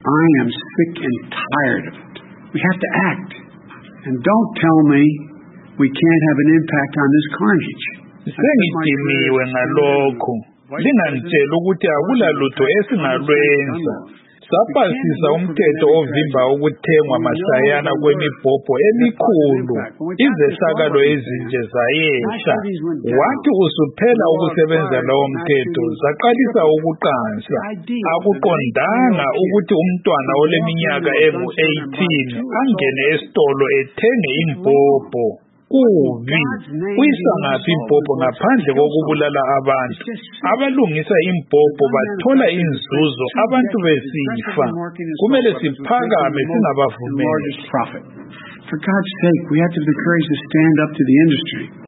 I am sick and tired of it. We have to act. And don't tell me we can't have an impact on this carnage. Sengidiniwe ngalokho. Lingantshela ukuthi akulalutho esingalwenza. Sapasisa umthetho ovimba ukuthengwa masayana kwemibhobho emikhulu. Izehlakalo ezinje zayehla. Wathi usuphela ukusebenza lowo mthetho zaqalisa ukuqansa. Akuqondanga ukuthi umntwana oleminyaka engu-18 angene esitolo ethenge imbhobho. Kubi uyisa ngaphi imbhobho ngaphandle kokubulala abantu? Abalungisa imbhobho bathola inzuzo, abantu besifa. Kumele siphakame singabavumeli. For God's sake, we have to have the courage to stand up to the industry.